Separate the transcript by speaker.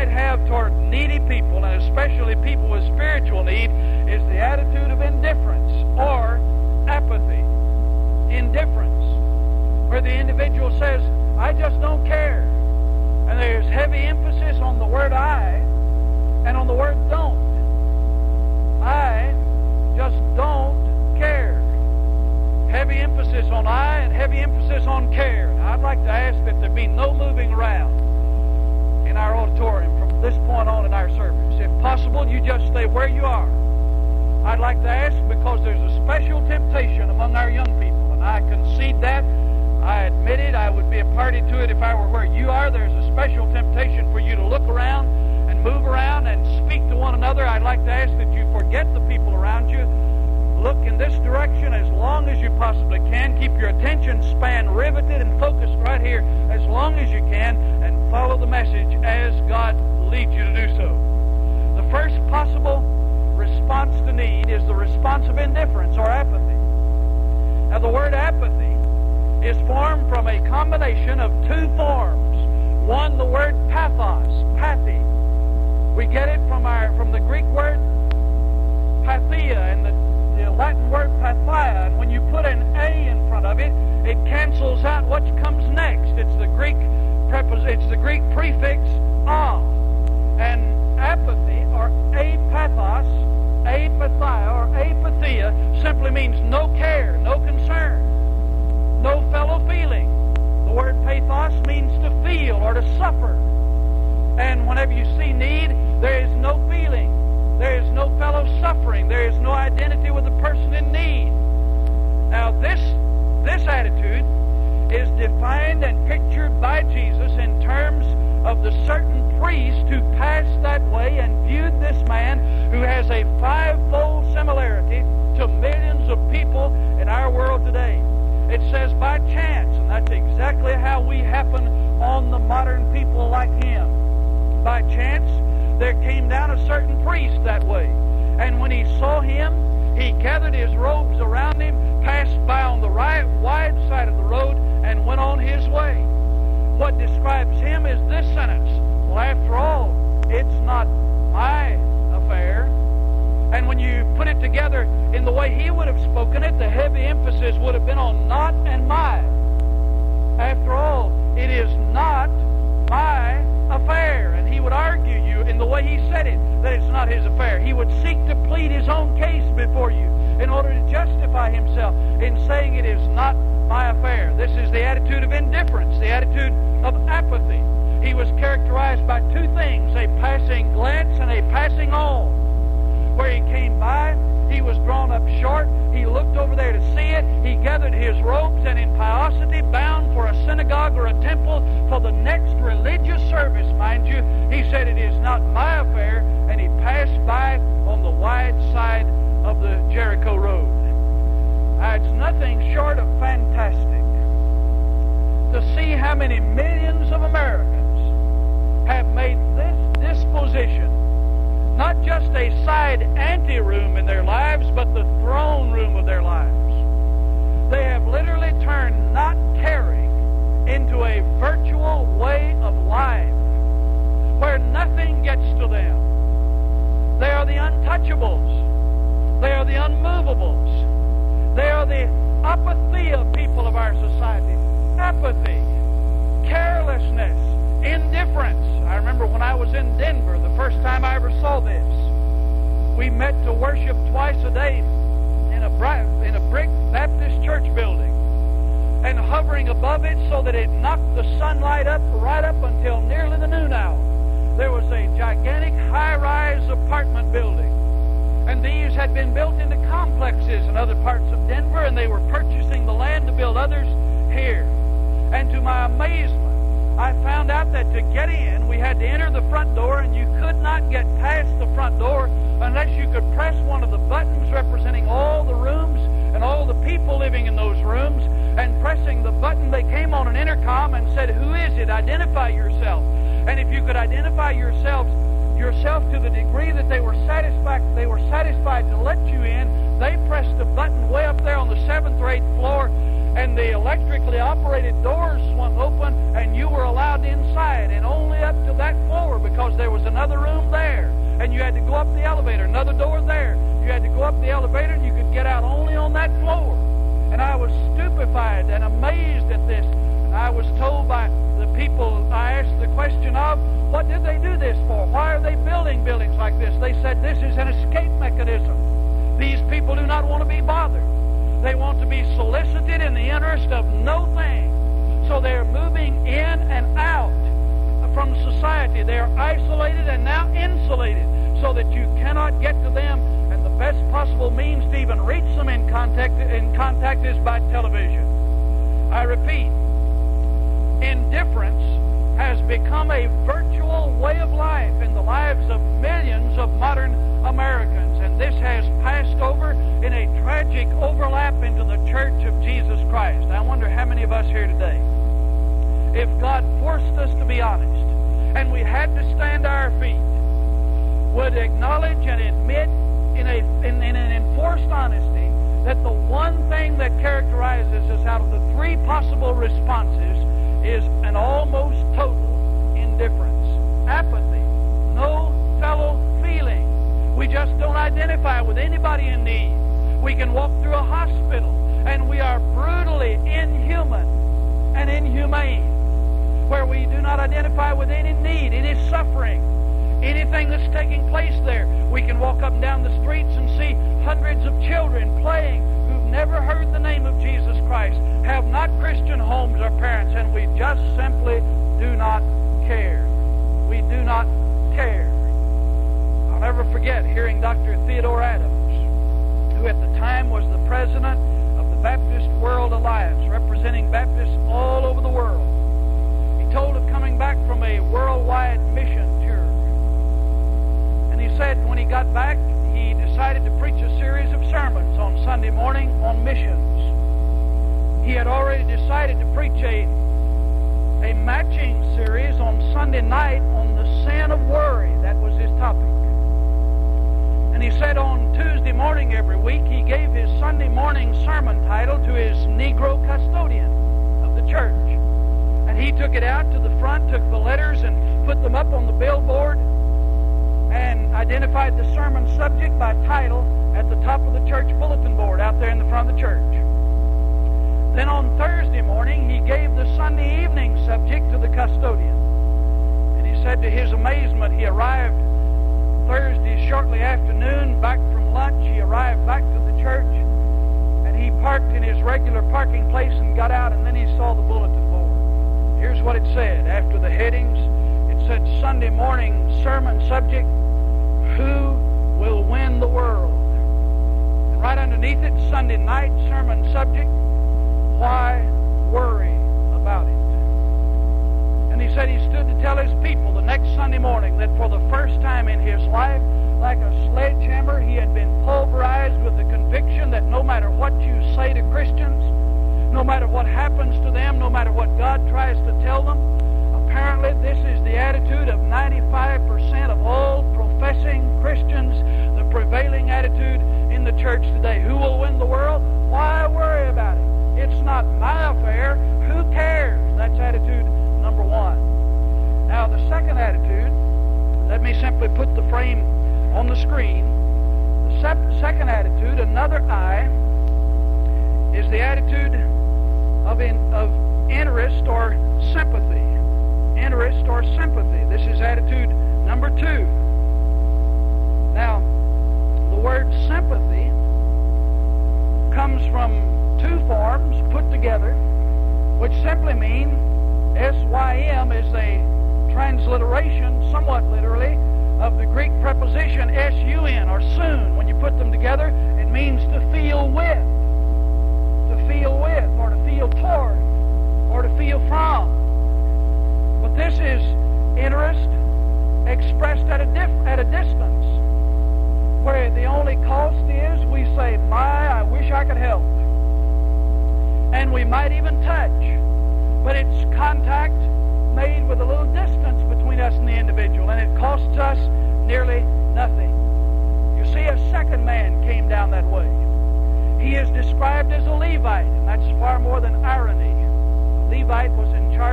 Speaker 1: have toward needy people, and especially people with spiritual need, is the attitude of indifference or apathy. Indifference, where the individual says, I just don't care. And there's heavy emphasis on the word I and on the word don't. I just don't care. Heavy emphasis on I and heavy emphasis on care. Now, I'd like to ask that there be no moving around in our auditorium from this point on in our service. If possible, you just stay where you are. I'd like to ask because there's a special temptation among our young people, and I concede that. I admit it. I would be a party to it if I were where you are. There's a special temptation for you to look around and move around and speak to one another. I'd like to ask that you forget the people around you. Look in this direction as long as you possibly can. Keep your attention span riveted and focused right here as long as you can, and follow the message as God leads you to do so. The first possible response to need is the response of indifference or apathy. Now, the word apathy is formed from a combination of two forms. One, the word pathos, pathy. We get it from the Greek word pathia and the Latin word pathia, and when you put an A in front of it, it cancels out what comes next. It's the Greek prefix a. And apathy, or apathos, apathia, or apathia, simply means no care, no concern, no fellow feeling. The word pathos means to feel or to suffer. And whenever you see need, there is no feeling. There is no fellow suffering. There is no identity with the person in need. Now, this attitude is defined and pictured by Jesus in terms of the certain priest who passed that way and viewed this man who has a fivefold similarity to millions of people in our world today. It says by chance, and that's exactly how we happen on the modern people like him. By chance, there came down a certain priest that way. And when he saw him, he gathered his robes around him, passed by on the right wide side of the road, and went on his way. What describes him is this sentence: well, after all, it's not my affair. And when you put it together in the way he would have spoken it, the heavy emphasis would have been on not and my. After all, it is not my affair. And he would argue you in the way he said it, that it's not his affair. He would seek to plead his own case before you in order to justify himself in saying it is not my affair. This is the attitude of indifference, the attitude of apathy. He was characterized by two things: a passing glance and a passing on. Where he came by, he was drawn up short. He looked over there to see it. He gathered his robes and in piosity bound for a synagogue or a temple for the next religious service, mind you. He said, it is not my affair, and he passed by on the wide side of the Jericho road. It's nothing short of fantastic to see how many millions of Americans have made this disposition not just a side anteroom in their lives, but the throne room of their lives. They have literally turned not caring into a virtual way of life where nothing gets to them. They are the untouchables. They are the unmovables. They are the apathia people of our society. Apathy, carelessness, indifference. I remember when I was in Denver, the first time I ever saw this. We met to worship twice a day in a brick Baptist church building. And hovering above it so that it knocked the sunlight up right up until nearly the noon hour, there was a gigantic high-rise apartment building. And these had been built into complexes in other parts of Denver, and they were purchasing the land to build others here. And to my amazement, I found out that to get in, we had to enter the front door, and you could not get past the front door unless you could press one of the buttons representing all the rooms and all the people living in those rooms. And pressing the button, they came on an intercom and said, "Who is it? Identify yourself." And if you could identify yourself to the degree that they were satisfied to let you in, they pressed the button way up there on the 7th or 8th floor, and the electrically operated doors swung open, and you were allowed inside, and only up to that floor, because there was another room there, and you had to go up the elevator, another door there. You had to go up the elevator, and you could get out only on that floor. And I was stupefied and amazed at this. And I was told by the people I asked the question of, what did they do this for? Why are they building buildings like this? They said this is an escape mechanism. These people do not want to be bothered. They want to be solicited in the interest of no thing. So they're moving in and out from society. They're isolated and now insulated so that you cannot get to them. And the best possible means to even reach them in contact is by television. I repeat, indifference has become a virtual way of life in the lives of millions of modern Americans, and this has passed over in a tragic overlap into the Church of Jesus Christ. I wonder how many of us here today, if God forced us to be honest, and we had to stand to our feet, would acknowledge and admit in an enforced honesty that the one thing that characterizes us out of the three possible responses is an almost total indifference, apathy, no fellow feeling. We just don't identify with anybody in need. We can walk through a hospital and we are brutally inhuman and inhumane, where we do not identify with any need, any suffering, anything that's taking place there. We can walk up and down the streets and see hundreds of children playing who've never heard the name of Jesus Christ, have not Christian homes or parents, and we just simply do not care. We do not care. I'll never forget hearing Dr. Theodore Adams, who at the time was the president of the Baptist World Alliance, representing Baptists all over the world. He told of coming back from a worldwide mission tour. And he said when he got back, he decided to preach a series of sermons on Sunday morning on missions. He had already decided to preach a matching series on Sunday night on the sin of worry. That was his topic. And he said on Tuesday morning every week, he gave his Sunday morning sermon title to his Negro custodian of the church. And he took it out to the front, took the letters and put them up on the billboard, and identified the sermon subject by title at the top of the church bulletin board out there in the front of the church. Then on Thursday morning, he gave the Sunday evening subject to the custodian. And he said to his amazement, he arrived Thursday shortly afternoon, back from lunch. He arrived back to the church, and he parked in his regular parking place and got out, and then he saw the bulletin board. Here's what it said. After the headings, it said, Sunday morning sermon subject, Who Will Win the World? And right underneath it, Sunday night sermon subject, Why Worry About It? And he said he stood to tell his people the next Sunday morning that for the first time in his life, like a sledgehammer, he had been pulverized with the conviction that no matter what you say to Christians, no matter what happens to them, no matter what God tries to tell them, apparently this is the attitude of 95% of all professing Christians, the prevailing attitude in the church today. Who will win the world? Why worry about it? It's not my affair. Who cares? That's attitude number one. Now, the second attitude, let me simply put the frame on the screen. The second attitude, another I, is the attitude of interest or sympathy. Interest or sympathy. This is attitude number two. Now, the word sympathy comes from two forms put together, which simply mean S-Y-M is a transliteration, somewhat literally, of the Greek preposition S-U-N, or soon. When you put them together, it means to feel with, or to feel toward, or to feel from. But this is interest expressed at a distance, where the only cost is we say, my, I wish I could help. And we might even touch, but it's contact made with a little distance between us and the individual, and it costs us nearly nothing. You see, a second man came down that way. He is described as a Levite, and that's far more than irony. A Levite was in charge